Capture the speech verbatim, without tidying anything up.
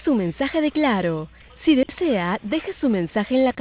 su mensaje de Claro. Si desea, deje su mensaje en la